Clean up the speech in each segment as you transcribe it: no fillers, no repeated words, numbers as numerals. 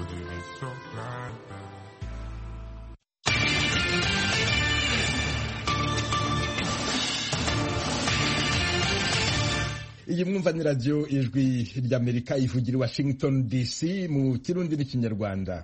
feeling so glad. iyi mwumva ni radio ijwi ry'Amerika ivugira i Washington DC mu kirundi n'ikinyarwanda.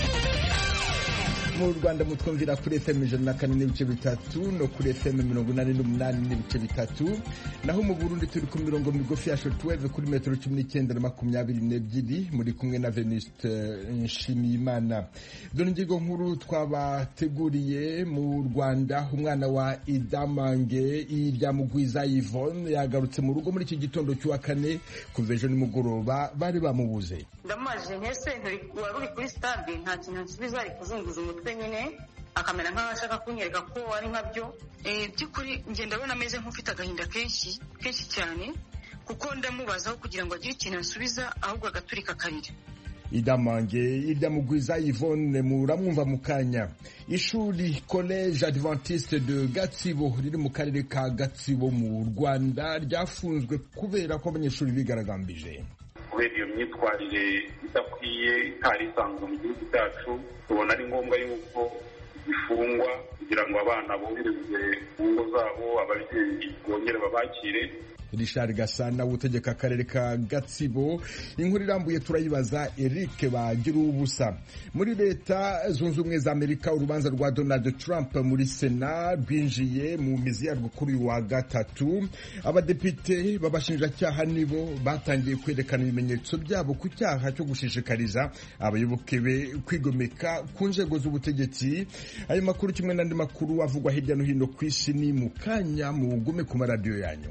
Mu Rwanda mutwumvira kuri FM 104.3 no kuri FM 88.3, naho mu Burundi turi ku mirongo migufi ya shortwave kuri metero 19 na 22, muri kumwe na Venuste Nshimiyimana. Dore ingingo nkuru twabateguriye. Mu Rwanda umwana wa Idamange Iryamugwiza Yvonne yagarutse mu rugo muri iki gitondo cy'uwa kane, kuva ejo nimugoroba bari bamubuze. Ndamaje nkese wari kuri stade nta kintu nsubiza ari kuzunguza umutwe nyine akamera nk'ashaka kunyereka ko ari nkabyo. By'ukuri nge ndabona ameze nk'ufite agahinda kenshi cyane, kuko ndamubazaho kugira ngo agire ikintu ansubiza ahubwo agaturika akarira. Idamange Iryamugwiza Yvonne muramwumva mu kanya. Ishuri Collège Adventiste de Gatsibo riri mu karere ka Gatsibo mu Rwanda ryafunzwe kubera ko abanyeshuri bigaragambije. Kubera iyo myitwarire idakwiye itari isanzwe mu gihugu cyacu, tubona ari ngombwa yuko bifungwa kugira ngo abana boherezwe mu ngo zabo, ababyeyi bongere babakire. Richard Gasana utegeka akarere ka Gatsibo. Inkuru irambuye turayibaza Eric Bagiruwubusa. Muri Leta Zunze Ubumwe za Amerika urubanza rwa Donald Trump muri Sena rwinjiye mu mizi yarwo kuri wa gatatu. Abadepite babashinjacyaha nibo batangiye kwerekana ibimenyetso byabo ku cyaha cyo gushishikariza abayoboke be kwigomeka ku nzego z'ubutegetsi. Ayo makuru kimwe n'andi makuru avugwa hirya no hino ku isi ni mu kanya, mugume ku maradiyo yanyu.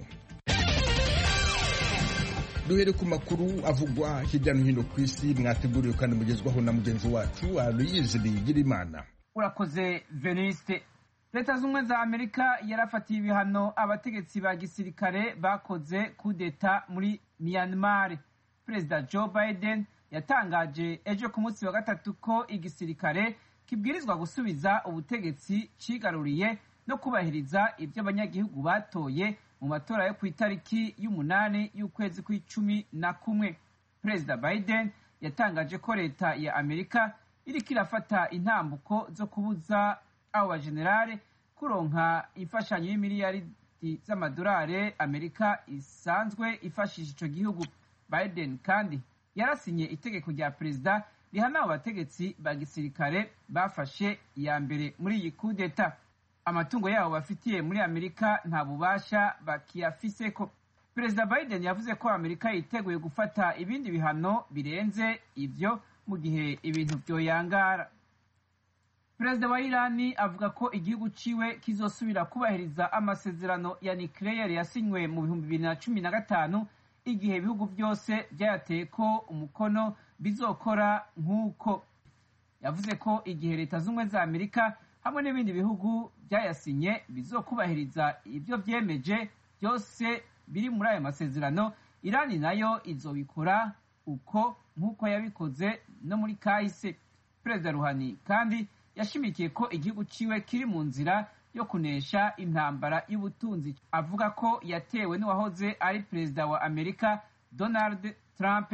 Duhere ku makuru avugwa hirya no hino ku isi, mwateguriwe kandi mugezwaho na mugenzi wacu Aloyizi Bigirimana. Urakoze Venuste. Leta z'Ubumwe za Amerika yarafatiye ibihano abategetsi ba gisirikare bakoze kudeta muri Myanmar. Perezida Joe Biden yatangaje ejo ku munsi wa gatatu ko igisirikare kibwirizwa gusubiza ubutegetsi cigaruriye no kubahiriza ibyo abanyagihugu batoye mu matora yo ku itariki y'umunani y'ukwezi kwa11. Perezida Biden yatangaje ko leta ya Amerika iriko irafata intambuko zo kubuza abo bajenerale kuronka imfashanyo y'imiliyaridi z'amadolari Amerika isanzwe ifashisha ico gihugu. Biden kandi yarasinye itegeko rya perezida rihana abo bategetsi ba gisirikare bafashe iya mbere muri iyi kudeta. Amatungo yabo bafitiye muri Amerika nta bubasha bakiyafiseko. Perezida Biden yavuze ko Amerika yiteguye gufata ibindi bihano birenze ivyo mu gihe ibintu vyoyangara. Perezida wa Irani avuga ko igihugu ciwe kizosubira kubahiriza amasezerano ya nucleaire yasinywe mu 2015 igihe ibihugu byose byayateko umukono bizokora nk'uko. Yavuze ko igihe Leta z'Ubumwe za Amerika hamwe n'ibindi bihugu byayasinye bizokubahiriza ibyo byemeje byose biri muri ayo masezerano, Irani nayo izobikora uko nk'uko yabikoze no muri kahise. Perezida Rouhani kandi yashimikiye ko igihugu ciwe kiri mu nzira yo kunesha intambara y'ubutunzi avuga ko yatewe n'uwahoze ari perezida wa Amerika Donald Trump.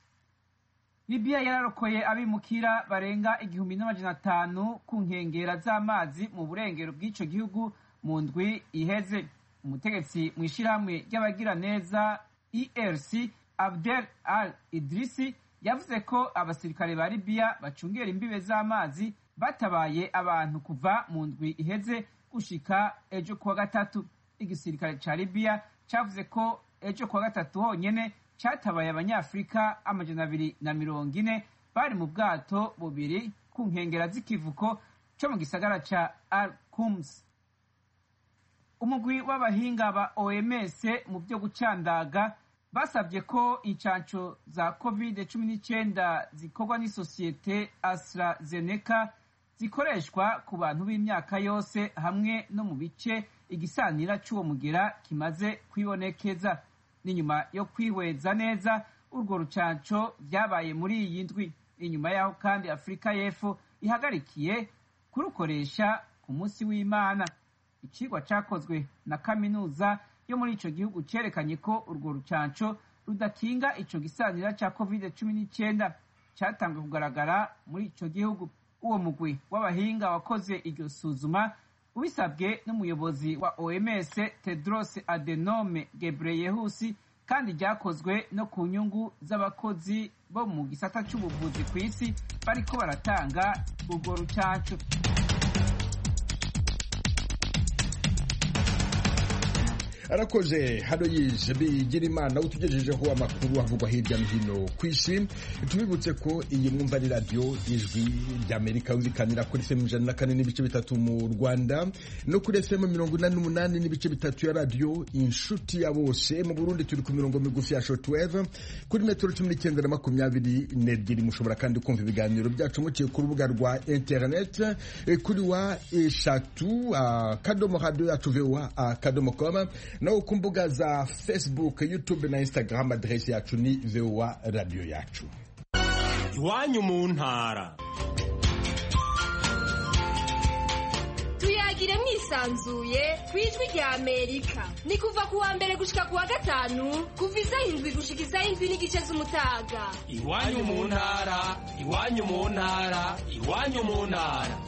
Libya yararokoye abimukira barenga 1500 ku nkengera z'amazi mu burengero bw'ico gihugu mu ndwi iheze. Umutegetsi mu ishirahamwe ry'abagira neza ERC Abdel al-Idrisi yavuze ko abasirikare ba Libya bacungera imbibe z'amazi batabaye abantu kuva mu ndwi iheze gushika ejo kuwa gatatu. Igisirikare ca Libya cavuze ko ejo kuwa gatatu honyene catabaye abanyafrika 240 bari mu bwato bubiri ku nkengera z'ikivuko co mu gisagara ca Al-Qums. Umugwi w'abahinga ba OMS mu byo gucandaga basabye ko incanco za COVID-19 zikorwa n'isosiyete AstraZeneca zikoreshwa ku bantu b'imyaka yose hamwe no mu bice igisanira c'uwo mugera kimaze kwibonekeza. N'inyuma yo kwihweza neza urwo rucanco vyabaye muri iyi ndwi, inyuma yaho kandi Afrika y'Epfo ihagarikiye kurukoresha ku munsi w'Imana. Icigwa cakozwe na kaminuza yo muri ico gihugu cerekanye ko urwo rucanco rudakinga ico gisanira ca COVID-19. cyatanzwe kugaragara muri ico gihugu. Uwo mugwi w'abahinga wakoze iryo suzuma ubisabwe n'umuyobozi wa OMS Tedros Adhanom Ghebreyesus, kandi ryakozwe no ku nyungu z'abakozi bo mu gisata c'ubuvuzi kw'isi bariko baratanga urwo rucanco. arakoze hano yije bigira imana utugejejeho amakuru avugwa hirya no hino ku isi. Tubibutse ko iyi mwumva ari radio ijwi ry'Amerika uzikanira kuri FM 104.3 mu Rwanda no kuri FM 88.3 ya radio Inshuti ya Bose. Mu Burundi turi ku mirongo migufi ya shortwave kuri metero 19:22. Mushobora kandi kumva ibiganiro byacu muciye ku rubuga rwa internet kuri wa eshatu akadomo radio yacu VOA akadomo.com no ku mbuga za Facebook, YouTube na Instagram. Adresi yacu ni VOA radio yacu. Iwanyu mu ntara. Tuyagire mwisanzuye kwijwi rya Amerika. Ni kuva kuwa mbere gushika kuwa gatanu kuva isaha 7 gushika isaha 7:30 z'umutaga. Iwanyu mu ntara, iwanyu mu ntara, iwanyu mu ntara.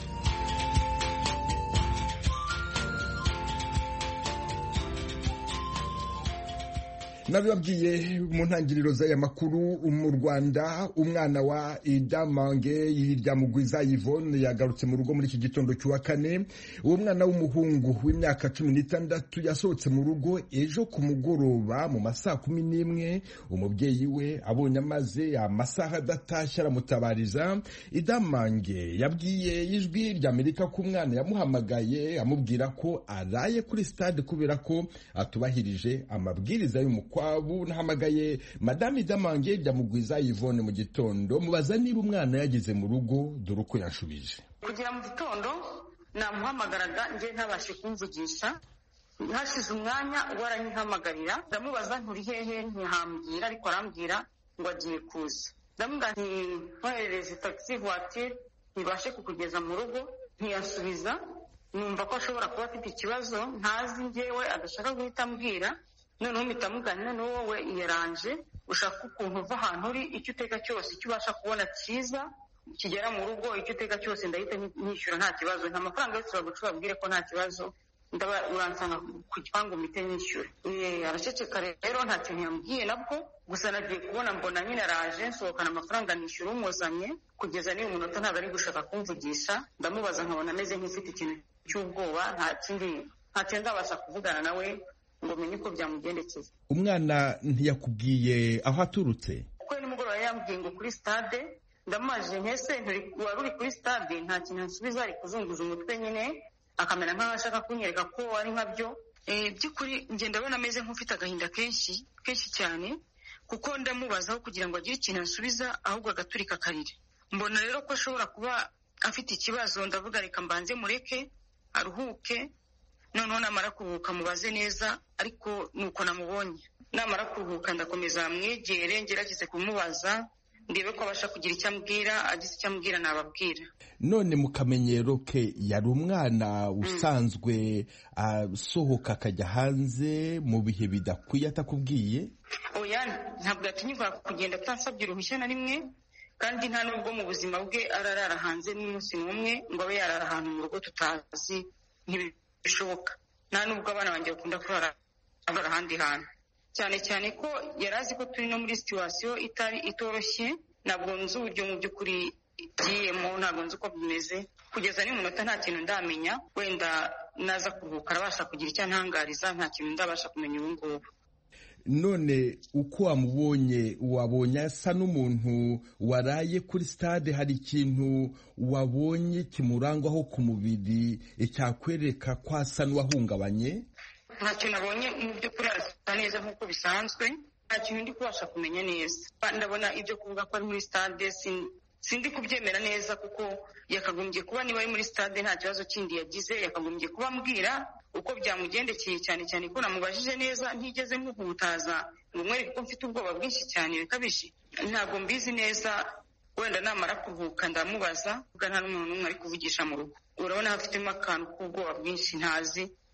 Nabibabwiye mu ntangiriro z'aya makuru. Mu Rwanda umwana wa Idamange Yiryamugwiza Yvonne yagarutse mu rugo muri iki gitondo cy'uwa kane. Uwo mwana w'umuhungu w'imyaka 16 yasohotse mu rugo ejo ku mugoroba mu masaha 11. Umubyeyi we abonye amaze amasaha adatashye aramutabariza. Idamange yabwiye ijwi ry'Amerika ko umwana yamuhamagaye amubwira ko araye kuri stade kubera ko atubahirije amabwiriza y'umukuru. Nahamagaye Madame Idamange Yiryamugwiza Yvonne mu gitondo mubaza niba umwana yageze mu rugo, dore uko yashubije. Kugira mu gitondo namuhamagaraga nje ntabashe kumvugisha, hashize umwanya waranyihamagarira ndamubaza nturi hehe, ntihambwira ariko arambwira ngo agiye kuza. Ndamubwira nti nkoherereze taxi voiture ntibashe kukugeza mu rugo, ntiyasubiza. Numva ko ashobora kuba afite ikibazo ntazi njyewe adashaka guhita ambwira. Noneho mitamugana none wowe yaranje ushaka ukuntu uva ahantu uri, icyo uteka cyose icyo ubasha kubona cyiza kigera mu rugo, icyo uteka cyose ndahita nishyura nta kibazo, nta mafaranga yose bagubwire ko nta kibazo, uransanga ku gipangu mite nishyure. Araceceka rero nta kintu yambwiye nabwo, gusa nagiye kubona mbona nyine araje nsohokana amafaranga nishyura umuzanye, kugeza n'iyo munota ntabwo ari gushaka kumvugisha. Ndamubaza nkabona ameze nk'ifite ikintu cy'ubwoba, nta kintu ndabasha kuvugana nawe ngo menye uko byamugendekeye. Umwana ntiyakubwiye aho aturutse? Kuko nimugoroba yambwiye ngo kuri stade. Ndamaje ntese wari uri kuri stade, nta kintu nsubiza, ari kuzunguza umutwe nyine akamera nk'aho ashaka kunyereka ko ari nkabyo. By'ukuri njye ndabona ameze nk'ufite agahinda kenshi cyane, kuko ndamubazaho kugira ngo agire ikintu ansubiza ahubwo agaturika akarira. Mbona rero ko ashobora kuba afite ikibazo, ndavuga reka mbanze mureke aruhuke, noneho namara kuruhuka mubaze neza. Ariko nuko namubonye, namara kuruhuka ndakomeza mwegere ngerageze kumubaza ndebe ko abasha kugira icyo ambwira, agize icyo ambwira nababwira. None mu kamenyero ke yari umwana usanzwe asohoka akajya hanze mu bihe bidakwiye atakubwiye? Oya, ntabwo yatinyuka kugenda atansabye uruhushya na rimwe, kandi nta nubwo mu buzima bwe ararara hanze n'umunsi n'umwe ngo abe yarara ahantu mu rugo tutazi, ntibishoboka. Nta nubwo abana banjye bakunda kurara ahandi hantu, cyane cyane ko yari azi ko turi no muri situation itoroshye. Ntabwo nzi uburyo mu by'ukuri giyemo, ntabwo nzi uko bimeze. Kugeza n'umunota nta kintu ndamenya, wenda naza kuruhuka arabasha kugira icyo antangariza, nta kintu ndabasha kumenya ubu ngubu. None uko wabonye asa n'umuntu waraye kuri stade, hari ikintu wabonye kimurangwaho ku mubiri cyakwereka ko asa n'uwahungabanye? Nta kintu nabonye mu by'ukuri, arasa neza nk'uko bisanzwe, nta kintu ndi kubasha kumenya neza. Ndabona ibyo kuvuga ko ari muri stade sindi kubyemera neza, kuko yakagombye kuba niba ari muri stade nta kibazo kindi yagize, yakagombye kuba ambwira uko byamugendekeye, cyane cyane ko namubajije neza, ntigeze muhutaza ngo mwereke ko mfite ubwoba bwinshi cyane bikabije. Ntabwo mbizi neza, wenda namara kuruhuka ndamubaza, kuko nta n'umuntu n'umwe ari kuvugisha mu rugo. Urabona hafitemo akantu k'ubwoba bwinshi ntazi,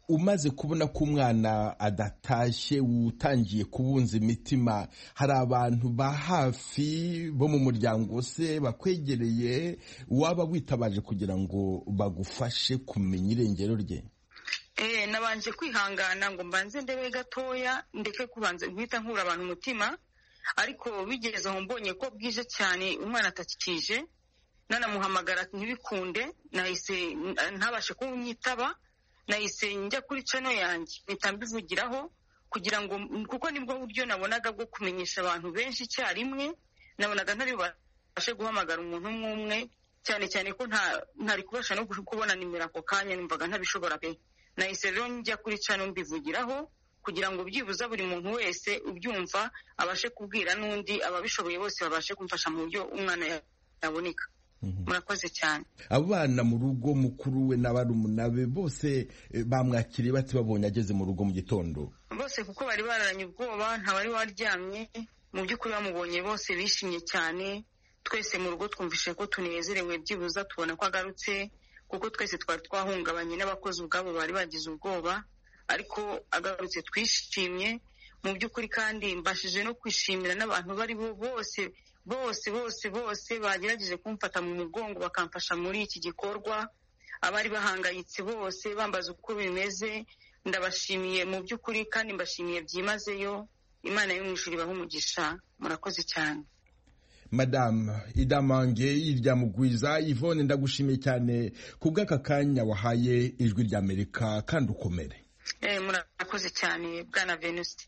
umaze kubona ko umwana adatashye utangiye kubunza imitima, hari abantu ba hafi bo mu muryango se bakwegereye waba witabaje kugira ngo bagufashe kumenya irengero rye? Nabanje kwihangana ngo mbanze ndebe gatoya ndeke kubanza guhita nkura abantu umutima, ariko bigeze aho mbonye ko bwije cyane umwana atakije, nanamuhamagara ntibikunde, nahise ntabashe kunyitaba, nahise njya kuri channel yanjye mpita mbivugiraho kugira ngo, kuko nibwo buryo nabonaga bwo kumenyesha abantu benshi icyarimwe. Nabonaga ntari bubashe guhamagara umuntu umwe, cyane cyane ko ntari kubasha no kubona nimero ako kanya, numvaga ntabishobora pe. Nahise rero njya kuri channel mbivugiraho kugira ngo byibuza buri muntu wese ubyumva abashe kubwira n'undi, ababishoboye bose babashe kumfasha mu buryo umwana yaboneka. Murakoze cyane. Abana mu rugo, mukuru we n'abarumuna be bose bamwakiriye bati babonye ageze mu rugo mu gitondo? Bose kuko bari bararanye ubwoba, nta wari waryamye. Mu by'ukuri bamubonye bose bishimye cyane. Twese mu rugo twumvishe ko tunezerewe, byibuza tubona ko agarutse, kuko twese twari twahungabanye n'abakozi ubwabo bari bagize ubwoba, ariko agarutse twishimye mu by'ukuri. Kandi mbashije no kwishimira n'abantu bari bo bose bagerageje kumfata mu mugongo bakamfasha muri iki gikorwa. Abari bahangayitse bose bambaza uko bimeze, ndabashimiye mu by'ukuri kandi mbashimiye byimazeyo. Imana yo mu ijuru ibahe umugisha. Murakoze cyane. Madame Idamange Iryamugwiza Yvonne, ndagushimiye cyane kubw'aka kanya wahaye Ijwi ry'Amerika, kandi ukomere. Murakoze cyane Bwana Venuste.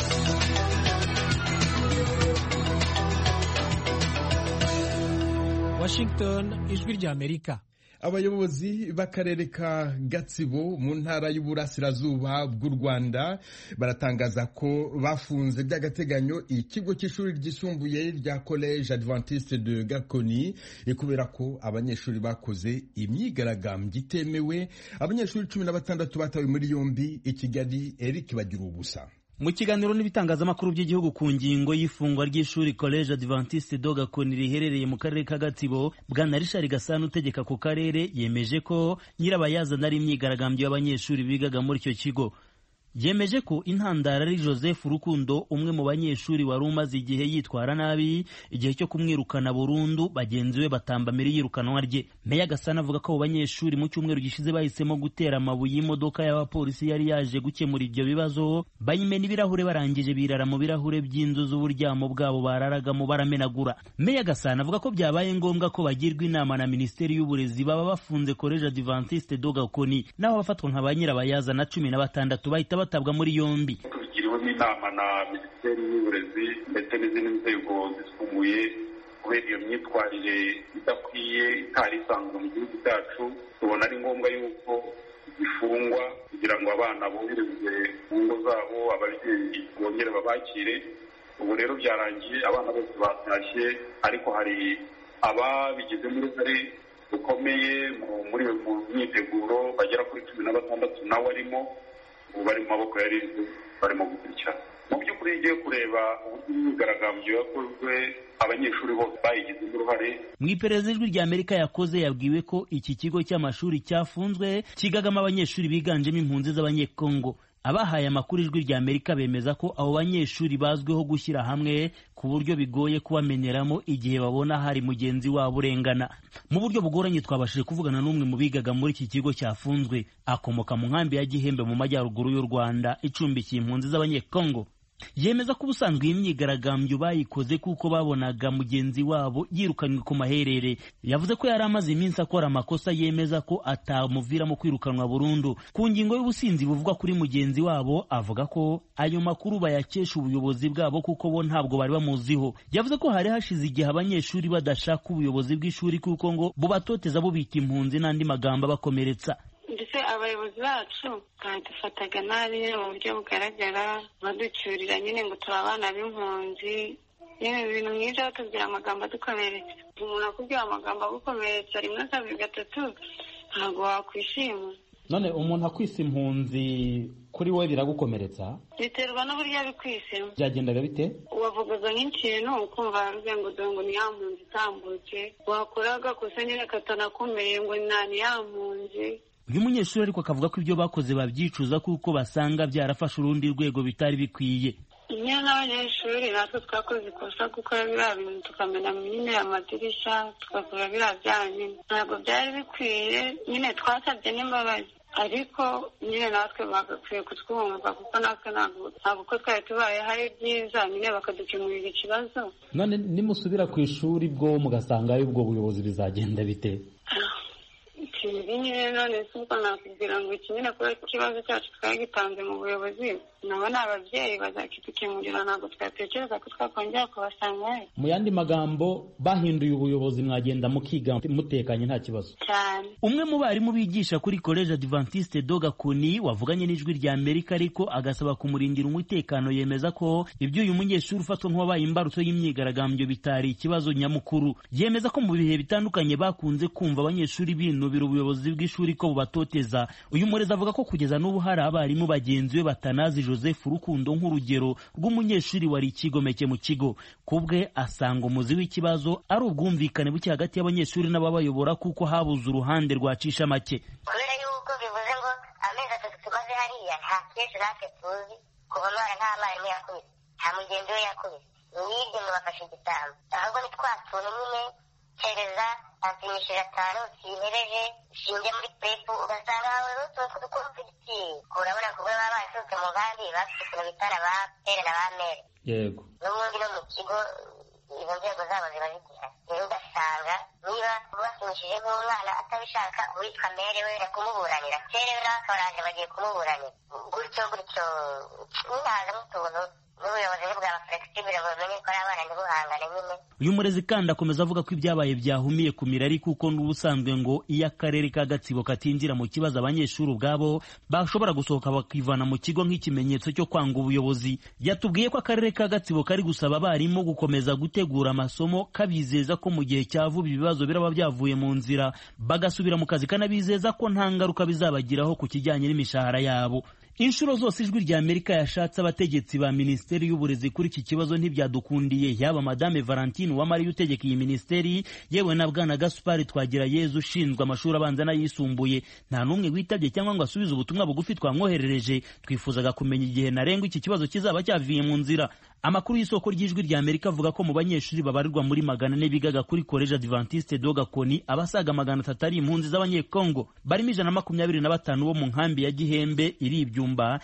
Washington, Ijwi ry'Amerika. Abayobozi b'akarere ka Gatsibo mu ntara y'Uburasirazuba bw'u Rwanda baratangaza ko bafunze by'agateganyo ikigo cy'ishuri ryisumbuye rya Collège Adventiste de Gakoni kubera ko abanyeshuri bakoze imyigaragambyo itemewe. Abanyeshuri 16 batawe muri yombi i Kigali. Eric Bagirubusa. Mu kiganiro n'ibitangazamakuru by'igihugu ku ngingo y'ifungwa ry'ishuri Collège Adventiste de Gakoni riherereye mu karere ka Gatsibo, Bwana Richard Gasana utegeka ku karere yemeje ko nyirabayazana ari imyigaragambyo y'abanyeshuri bigaga muri icyo kigo. Yemeje ko intandara ari Joseph Rukundo, umwe mu banyeshuri wari umaze igihe yitwara nabi, igihe cyo kumwirukana burundu bagenzi we batambamira iyirukanwa rye. Meya Gasana avuga ko abo banyeshuri mu cyumweru gishize bahisemo gutera amabuye y'imodoka y'abapolisi yari yaje gukemura ibyo bibazo, bayimena ibirahure, barangije birara mu birahure by'inzu z'uburyamo bwabo bararagamo baramenagura. Meya Gasana avuga ko byabaye ngombwa ko bagirwa inama na Minisiteri y'Uburezi baba bafunze Collège Adventiste de Gakoni, naho bafatwa nka ba nyirabayazana 16 bahita batabwa muri yombi. Tugiriwe n'inama na Minisiteri y'Uburezi ndetse n'izindi nzego zisumbuye kubera iyo myitwarire idakwiye itari isanzwe mu gihugu cyacu. Tubona ari ngombwa yuko zifungwa kugira ngo abana boherezwe mu ngo zabo, ababyeyi bongere babakire. Ubu rero byarangiye, abana bose batashye, ariko hari ababigizemo uruhare rukomeye muri iyo myiteguro bagera kuri 16 nawe arimo. Ubu bari mu maboko ya RIB, barimo gukurikirana. Mu by'ukuri igiye kureba uburyo imyigaragambyo yakozwe, abanyeshuri bose bayigizemo uruhare. Mu iperereza Ijwi ry'Amerika yakoze yabwiwe ko iki kigo cy'amashuri cyafunzwe kigagamo abanyeshuri biganjemo impunzi z'abanyekongo. Abahaye amakuru Ijwi ry'Amerika bemeza ko abo banyeshuri bazwiho gushyira hamwe ku buryo bigoye kubameneramo igihe babona hari mugenzi wabo urengana. Mu buryo bugoranye twabashije kuvugana n'umwe mu bigaga muri iki kigo cyafunzwe, akomoka mu nkambi ya Gihembe mu majyaruguru y'u Rwanda icumbikiye impunzi z'abanyekongo. Yemeza ko ubusanzwe iyi myigaragambyo bayikoze kuko babonaga mugenzi wabo yirukanywe ku maherere. Yavuze ko yari amaze iminsi akora amakosa, yemeza ko atamuviramo kwirukanwa burundu. Ku ngingo y'ubusinzi buvuga kuri mugenzi wabo, avuga ko ayo makuru bayakesha ubuyobozi bwabo kuko bo ntabwo bari bamuziho. Yavuze ko hari hashize igihe abanyeshuri badashaka ubuyobozi bw'ishuri kuko ngo bubatoteza bubita impunzi n'andi magambo bakomeretsa. Ndetse abayobozi bacu badufataga nabi mu buryo bugaragara, baducyurira nyine ngo turi abana b'impunzi, nyine ibintu nk'ibyo batubwira amagambo adukomeretsa. Umuntu akubwira amagambo agukomeretsa rimwe kabiri gatatu ntabwo wakwishima. None umuntu akwisa impunzi kuri wowe biragukomeretsa? Biterwa n'uburyo abikwisemo. Byagendaga bite? Wavugaga nk'ikintu ukumva baravuze ngo dore ngo ni ya mpunzi itambutse, wakora agakosa nyine katanakomeye ngo ni ya mpunzi. uyu munyeshuri ariko akavuga ko ibyo bakoze babyicuza kuko basanga byarafashe urundi rwego bitari bikwiye. nyine n'abanyeshuri natwe twakoze ikosa gukora biriya bintu tukamena nyine amadirishya tugakora biriya byaha nyine ntabwo byari bikwiye, nyine twasabye n'imbabazi ariko nyine natwe bagakwiye kutwumva kuko natwe ntabwo uko twari tubaye hari byiza nyine bakadukemurira ikibazo. none nimusubira ku ishuri bwo mugasangayo ubwo buyobozi bizagenda bite? ibi nyine none si ubwo nakubwira ngo iki nyine kubera ikibazo cyacu twagitanze mu buyobozi nabo ni ababyeyi bazakidukemurira, ntabwo twatekereza ko twakongera kubasangayo. mu yandi magambo bahinduye ubuyobozi mwagenda mukiga mutekanye nta kibazo cyane. umwe mu barimu bigisha kuri College Adventiste do Gakoni wavuganye n'ijwi rya Amerika ariko agasaba kumurindira umutekano, yemeza ko ibyo uyu munyeshuri ufatwa nk'uwabaye imbarutso y'imyigaragambyo bitari ikibazo nyamukuru. Yemeza ko mu bihe bitandukanye bakunze kumva abanyeshuri binubira ubuyobozi bw'ishuri ko bubatoteza. uyu murezi avuga ko kugeza n'ubu hari abarimu bagenzi be batanazi Joseph Rukundo nk'urugero rw'umunyeshuri wari ikigomeke mu kigo. Kubwe asanga umuzi w'ikibazo ari ubwumvikane buke hagati y'abanyeshuri n'ababayobora kuko habuze uruhande rwacisha make. kubera yuko bivuze ngo amezi atatu tumaze hariya nta kenshi natwe tuzi kuva none nta mwarimu yakubise nta mugenzi we yakubise niyibye ngo bafashe igitambo ahubwo ni twa tuntu nyine kereza asinyishije 5 sihereje shinge muri prepu ugasanga hawe n'utuntu tw'udukomfiti urabona kubwe baba baturutse mu nkambi bafite ukuntu bitana ba pere na ba mere yego n'ubundi no mu kigo izo nzego zabo ziba zigira rero ugasanga niba basinyishije nk'umwana atabishaka uwitwa mere we kumuburanira pere we n'akabaranje bagiye kumuburanira gutyo ntaza n'utuntu n'ubuyobozi bwa flexible bumenye ko ari abana ntibuhangane nyine. uyu murezi kandi akomeza avuga ko ibyabaye byahumiye ku mirari kuko n'ubusanzwe ngo iyo akarere ka Gatsibo katinjira mu kibazo abanyeshuri ubwabo bashobora gusohoka bakivana mu kigo nk'ikimenyetso cyo kwanga ubuyobozi. Yatubwiye ko akarere ka Gatsibo kari gusaba abarimu gukomeza gutegura amasomo kabizeza ko mu gihe cya vuba ibibazo biraba byavuye mu nzira bagasubira mu kazi, kanabizeza ko nta ngaruka bizabagiraho ku kijyanye n'imishahara yabo. Inshuro zose ijwi rya Amerika yashatse abategetsi ba Minisiteri y'Uburezi kuri iki kibazo ntibyadukundiye, yaba Madame Valentine Uwamariya utegeka iyi minisiteri yewe na Bwana Gaspard Twagirayezu ushinzwe amashuri abanza n'ayisumbuye. Nta n'umwe witabye cyangwa ngo asubize ubutumwa bugufi twamwoherereje. Twifuzaga kumenya igihe ntarengwa iki kibazo kizaba cyaviye mu nzira. Amakuru y'isoko ry'ijwi rya Amerika avuga ko mu banyeshuri babarirwa muri 400 bigaga kuri College Adventiste do Gakoni abasaga 300 ari impunzi z'abanyekongo, barimo 125 bo mu nkambi ya Gihembe iri Ibyumba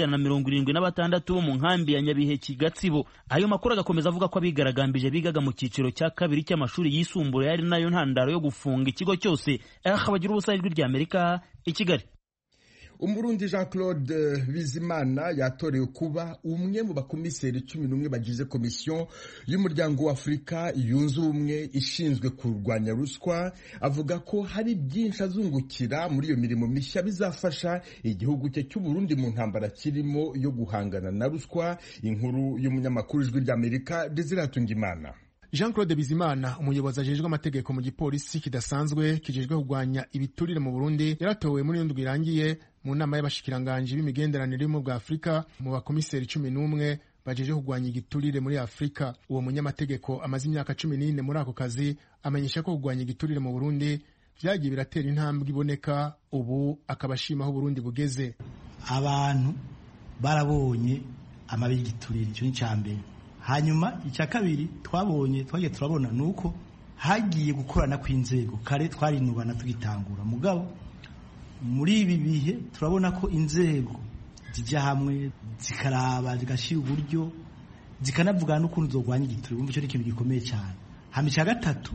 n'176 bo mu nkambi ya Nyabiheke Gatsibo. Ayo makuru agakomeza avuga ko abigaragambije bigaga mu cyiciro cya kabiri cy'amashuri yisumbuye ari nayo ntandaro yo gufunga ikigo cyose. Bagira ubusa ijwi rya Amerika i Kigali. Umurundi Jean-Claude Bizimana yatorewe kuba umwe mu bakomiseri 11 bagize komisiyo y'umuryango wa Afurika yunze ubumwe ishinzwe kurwanya ruswa. Avuga ko hari byinshi azungukira muri iyo mirimo mishya bizafasha igihugu cye cy'u Burundi mu ntambara kirimo yo guhangana na ruswa. Inkuru y'umunyamakuru ijwi rya Amerika Desire Tungimana. Jean-Claude Bizimana, umuyobozi ajejwe amategeko mu gipolisi kidasanzwe kijejwe kurwanya ibiturire mu Burundi, yaratowe muri ndwi irangiye mu nama y'abashikiranganje b'imigenderanire mu bwa Afrika mu bakomiseri 11 bajeje kurwanya igiturire muri Afrika. Uwo munyamategeko amaze imyaka 14 muri ako kazi amenyesha ko kurwanya igiturire mu Burundi vyagiye biratera intambwe iboneka, ubu akabashima aho Burundi bugeze. Abantu barabonye amabi y'igiturire, cyo ni cyambere. Hanyuma icya kabiri twagiye turabona nuko hagiye gukorana kw'inzego. Kare twarinubana tugitangura, mugabo muri ibi bihe turabona ko inzego zijya hamwe zikaraba zigashira uburyo zikanavugana n'ukuntu zogwanya igiturire. Umva cyo ni ikintu gikomeye cyane. Hama icya gatatu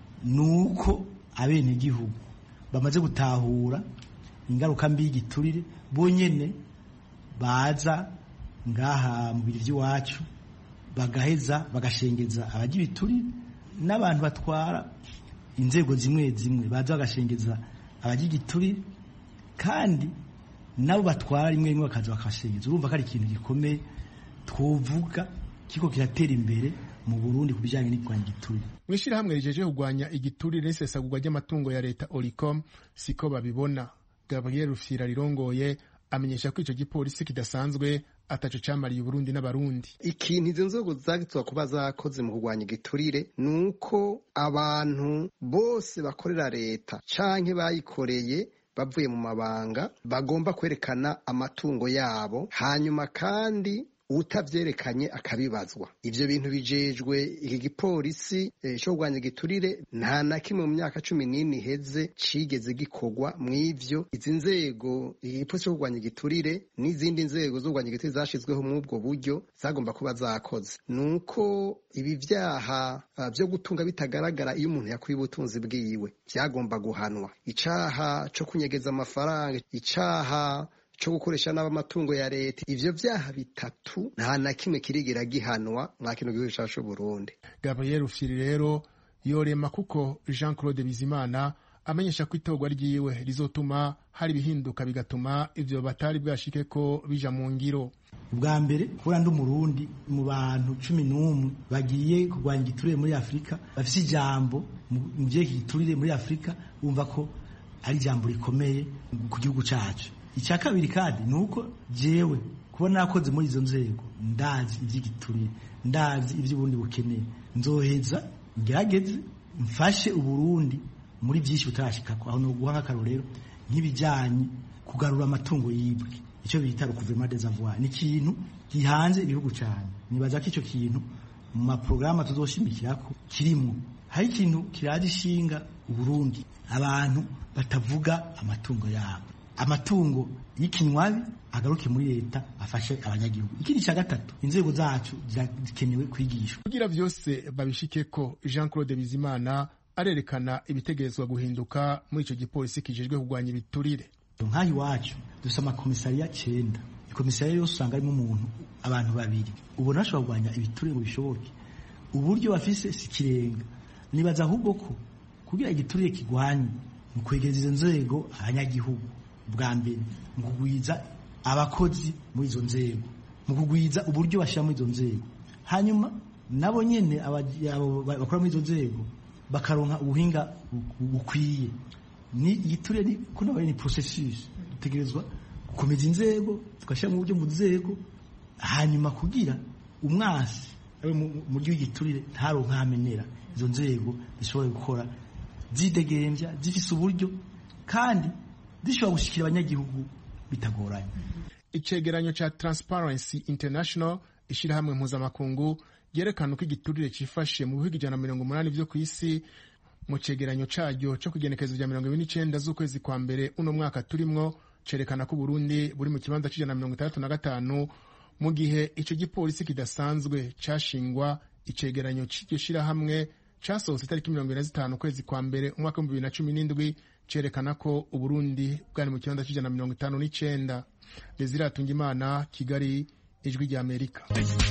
nuko abene gihugu bamaze gutahura ingaruka mbi y'igiturire, bonyene baza ngaha mu biri by'iwacu bagaheza bagashengeza abagira ibiturire, n'abantu batwara inzego zimwe zimwe baza bagashengeza abagira igiturire, kandi nabo batwara rimwe rimwe bakaza bakashengeza. Urumva ko ari ikintu gikomeye twovuga kiko kiratera imbere mu Burundi ku bijyanye n'irwanya igiturire. Mwishirahamwe rijeje kurwanya igiturire n'isesagurwa ry'amatungo ya leta Oricom siko babibona. Gabriel Rufyira rirongoye amenyesha ko ico gipolisi kidasanzwe ataco camariye Burundi n'abarundi. Ikintu izo nzego zagitswa kuba zakoze mu kurwanya igiturire nuko abantu bose bakorera leta canke bayikoreye bavuye mu mabanga bagomba kwerekana amatungo yabo, hanyuma kandi utavyerekanye akabibazwa. Ivyo bintu bijejwe iki gipolisi cyo kurwanya igiturire nta na kimwe mu myaka 14 iheze cigeze gikorwa mw'ivyo. Izi nzego igipolisi cyo kurwanya igiturire n'izindi nzego zo kurwanya igiturire zashizweho muri ubwo buryo zagomba kuba zakoze. Nuko ibi vyaha vyo gutunga bitagaragara iyo umuntu yakuye ubutunzi bwiwe vyagomba guhanwa. Icaha co kunyegeza amafaranga, icaha cyo gukoresha n'amatungo ya leta, ivyo vyaha bitatu nta na kimwe kirigera gihanwa mwa kino gihugu cacu Burundi. Gabriel Rufyiri rero yorema kuko Jean Claude Bizimana amenyesha ko itorwa ryiwe rizotuma hari bihinduka bigatuma ivyo batari bwashike ko bija mu ngiro. Ubwa mbere kubona ndi umurundi mu bantu 11 bagiye kurwanya igiturire muri Afrika, bafise ijambo mu gihe igiturire muri Afrika, umva ko ari ijambo rikomeye ku gihugu cacu. Icya kabiri kandi nuko jewe kubona nakoze muri izo nzego, ndazi ivy'igiturire, ndazi ivy'uburundi bukeneye, nzoheza ngerageze mfashe uburundi muri byinshi butarashikako. Aho no guha nk'akarorero nk'ibijanye kugarura amatungo yibwe, icyo bita recouvrement des avoirs, ni ikintu gihanze ibihugu cyane. Nibaza ko icyo kintu mu maprograma tuzoshimikirako kirimo. Hari ikintu kiraje ishinga uburundi, abantu batavuga amatungo yabo, amatungo y'ikinywabi agaruke muri leta afashe abanyagihugu. Ikindi cya gatatu, inzego zacu zikenewe kwigishwa kugira vyose babishike ko. Jean Claude Bizimana arerekana ibitegerezwa guhinduka muri ico gipolisi kijejwe kurwanya ibiturire. Nk'aho iwacu dufite amakomisariya 9, ikomisariya yose usanga arimo umuntu abantu babiri, ubona ashobora kurwanya ibiturire ngo bishoboke. Uburyo bafise sikirenga. Nibaza ahubwo ko kugira igiturire kigwanye mu kwegereza izo nzego abanyagihugu, bwa mbere mu kugwiza abakozi muri izo nzego, mu kugwiza uburyo bashira muri izo nzego, hanyuma nabo nyene bakora muri izo nzego bakaronka ubuhinga bukwiye. Ni igiturire ni kuno bari ni processus dutegerezwa gukomeza inzego, tukashira mu buryo mu nzego, hanyuma kugira umwasi mu gihe igiturire ntaronka hamenera, izo nzego zishobora gukora zidegemvya, zifise uburyo kandi zishobora gushikira abanyagihugu bitagoranye. Icegeranyo ca Transparency International ishirahamwe mpuzamakungu yerekana ko igiturire cifashe mu bihugu 180 vyo kw'isi. Mu cegeranyo caryo co kugenekezo rya 29 z'ukwezi kwa mbere uno mwaka turimwo cerekana ko Burundi buri mu kibanza c'165 mu gihe ico gipolisi kidasanzwe cashingwa. Icegeranyo c'iryo shirahamwe casohotse itariki 25 kwezi kwa mbere umwaka 2017 cerekana ko Uburundi bwari mu kibanza c'159. Desire Atungimana, Kigali, Ijwi rya Amerika.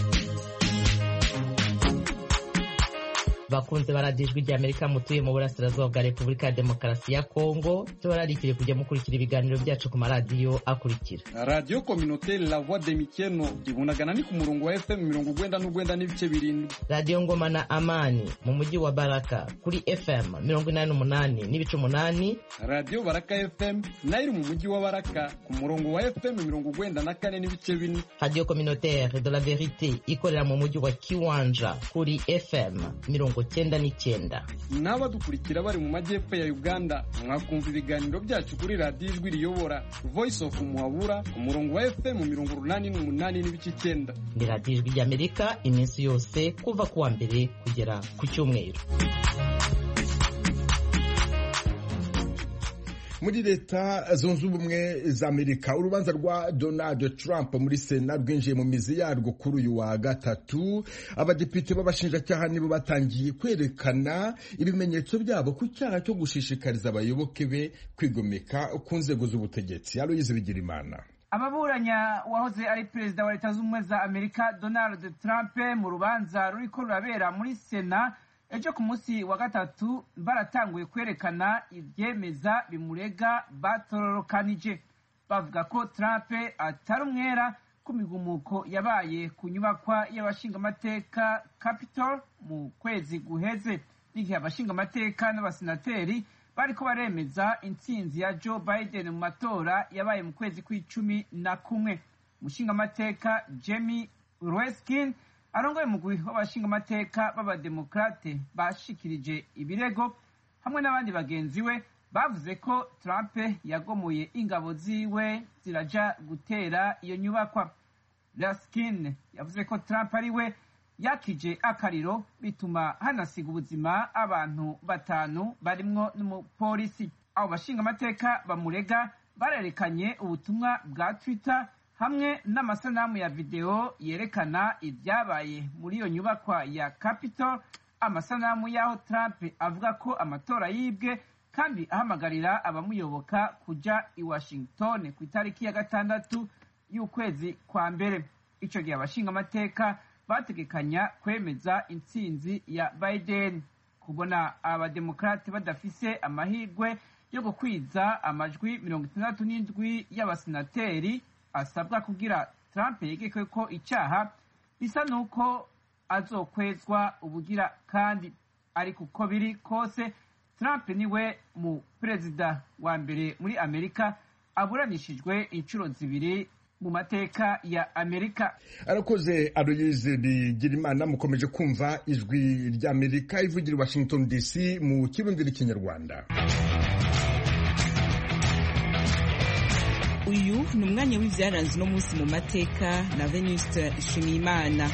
Bakunze baradijwi rya Amerika mutuye mu burasirazuba bwa Repubulika ya Demokarasi ya Kongo, tubararikire kujya mukurikira ibiganiro byacu ku maradiyo akurikira: Radio Communautaire La Voix de Mikeno ibunagana ni ku murongo wa FM 99 n'ibice 7, Radio Ngoma na Amani mu mujyi wa Baraka kuri FM 88 n'ibice 8, Radio Baraka FM nayo mu mujyi wa Baraka ku murongo wa FM 94 n'ibice 4, Radio Communautaire de la Vérité ikorera mu mujyi wa Kiwanja kuri FM 99. N'abadukurikira bari mu majyepfo ya Uganda mwakumva ibiganiro byacu kuri Radio Ijwi Riyobora Voice of Muhabura ku murongo wa FM 88 n'ibice 9. Ni Radio Ijwi rya Amerika iminsi yose kuva kuwa mbere kugera ku cyumweru. Muri leta zunze ubumwe za Amerika urubanza rwa Donald Trump muri Sena rwinjiye mu mizi yarwo kuri uyu wa gatatu. Abadepite b'abashinjacyaha nibo batangiye kwerekana ibimenyetso byabo ku cyaha cyo gushishikariza abayoboke be kwigomeka ku nzego z'ubutegetsi. Aloyize Bigirimana. Ababuranya wahoze ari perezida wa leta zunze ubumwe za Amerika Donald Trump mu rubanza ruriko rurabera muri Sena ejo ku munsi wa gatatu baratanguye kwerekana ibyemeza bimurega batororokanije. Bavuga ko Trump atari umwera ku migumuko yabaye ku nyubakwa y'abashingamateka Capitol mu kwezi guheze, n'igihe abashingamateka n'abasenateri bariko baremeza intsinzi ya Joe Biden mu matora yabaye mu kwezi kwa11. Umushingamateka Jamie Raskin arongoye umugwi w'abashingamateka b'abademokrate bashikirije ibirego hamwe n'abandi bagenzi we bavuze ko Trump yagomoye ingabo ziwe ziraja gutera iyo nyubakwa. Laskin yavuze ko Trump ari we yakije akariro bituma hanasiga ubuzima abantu 5 barimwo n'umupolisi. Abo bashinga amateka bamurega barerekanye ubutumwa bwa Twitter hamwe n'amasanamu ya video yerekana ibyabaye muri iyo nyubakwa ya Capitol, amasanamu y'aho Trump avuga ko amatora yibwe kandi ahamagarira abamuyoboka kuja i Washington ku itariki ya 6 y'ukwezi kwa mbere. Ico gihe abashinga amateka bategekanya kwemeza intsinzi ya Biden. Kubona abademokrate badafise amahirwe yo gukwiza amajwi 67 y'abasenateri asabwa kugira Trump yegeke ko icyaha bisa nuko azokwezwa ubugira kandi. Ariko uko biri kose Trump niwe mu perezida wa mbere muri Amerika aburanishijwe inshuro 2 mu mateka ya Amerika. Arakoze Aloyize Bigirimana. Mukomeje kumva ijwi ry'Amerika ivugira i Washington DC mu kirundi n'ikinyarwanda. Uyu ni umwanya w'ivyaranze no munsi mu mateka na Venuste Nshimiyimana.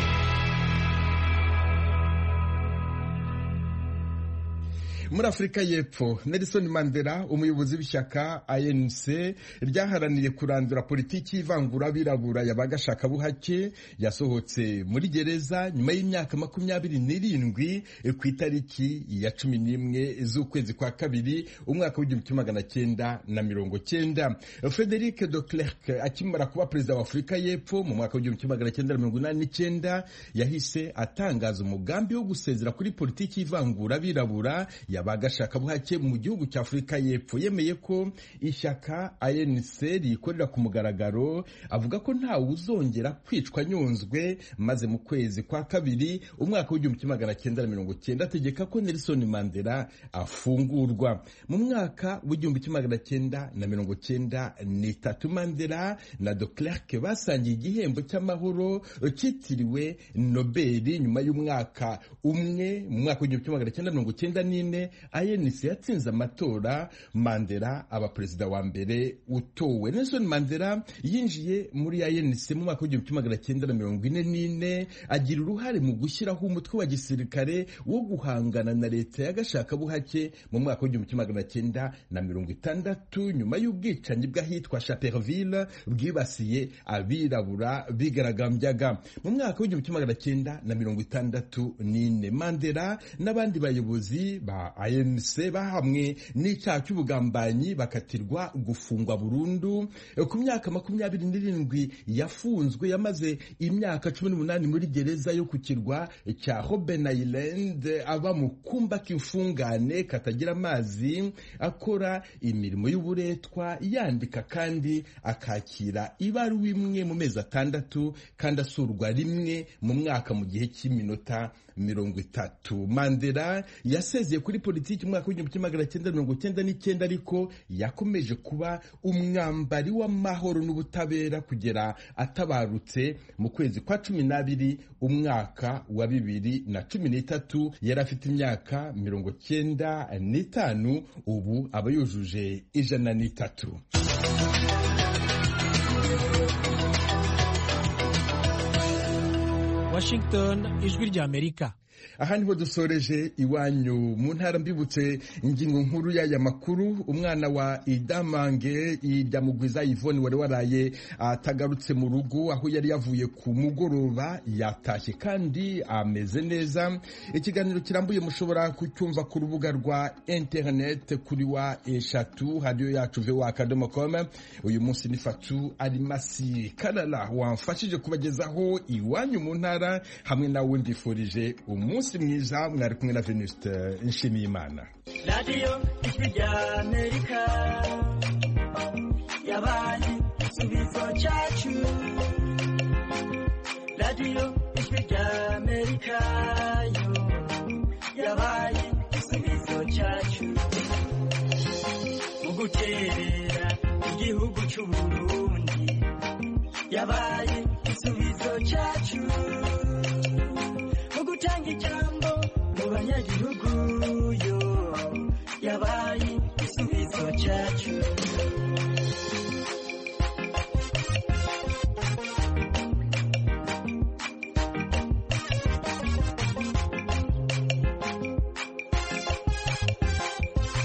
Muri Afrika y'Epfo, Nelson Mandela, umuyobozi w'ishyaka ANC ryaharaniye kurandura politiki y'ivangura abirabura y'abagashaka buhake, yasohotse muri gereza nyuma y'imyaka 27 ku itariki ya 11 z'ukwezi kwa kabiri umwaka w'1990. Frederic de Klerk akimara kuba perezida wa Afrika y'Epfo mu mwaka w'1989 yahise atangaza umugambi wo gusezera kuri politiki y'ivangura abirabura bagashaka buhake mu gihugu cya Afrika y'Epfo. Yemeye ko ishyaka ANC rikorera ku mugaragaro, avuga ko nta uzongera kwicwa nyunzwe, maze mu kwezi kwa kabiri umwaka w'1990 ategeka ko Nelson Mandela afungurwa. Mu mwaka w'1993 Mandela na de Klerk basangiye igihembo cy'amahoro cyitiriwe Nobel nyuma y'umwaka umwe. Mu mwaka w'1994 ANC yatsinze amatora, Mandela aba perezida wa mbere utowe. Nelson Mandela yinjiye muri ANC mu mwaka w'1944 agira uruhare mu gushyiraho umutwe wa gisirikare wo guhangana na leta y'agashaka buhake mu mwaka w'1960 nyuma y'ubwicanyi bw'ahitwa Chaperville bwibasiye abirabura bigaragambyaga. Mu mwaka w'1964 Mandela n'abandi bayobozi ba ANC bahamwe n'icyaha cy'ubugambanyi bakatirwa gufungwa burundu. Ku myaka 27 yafunzwe, yamaze imyaka 18 muri gereza yo ku kirwa cya Robben Island, aba mu kumba k'imfungane katagira amazi, akora imirimo y'uburetwa, yandika kandi akakira ibaruwa imwe mu mezi 6 kandi asurwa rimwe mu mwaka mu gihe cy'iminota 30. Mandela yasezeye kuri politiki mu mwaka w'1999 ariko yakomeje kuba umwambari w'amahoro n'ubutabera kugera atabarutse mu kwezi kwa 12 umwaka wa 2013. Yari afite imyaka 95, ubu aba yujuje 103. Washington, ijwi ry'Amerika. Aha niho dusoreje iwanyu mu ntara. Mbibutse ingingo nkuru y'aya makuru. Umwana wa Idamange Iryamugwiza Yvonne wari waraye atagarutse mu rugo aho yari yavuye ku mugoroba, yatashye kandi ameze neza. Ikiganiro kirambuye mushobora kucyumva ku rubuga rwa internet kuri wa eshatu radio yacu voa.com. Uyu munsi ni Fatu Alimasi Kalala wamfashije kubagezaho iwanyu mu ntara, hamwe nawe ndifurije umunsi mwiza. Mwari kumwe na Venuste Nshimiyimana. Radio Ijwi ry'Amerika yabaye igisubizo cyacu. Radio Ijwi ry'Amerika yo yabaye igisubizo cyacu. Mu guterera igihugu cy'u Burundi yabaye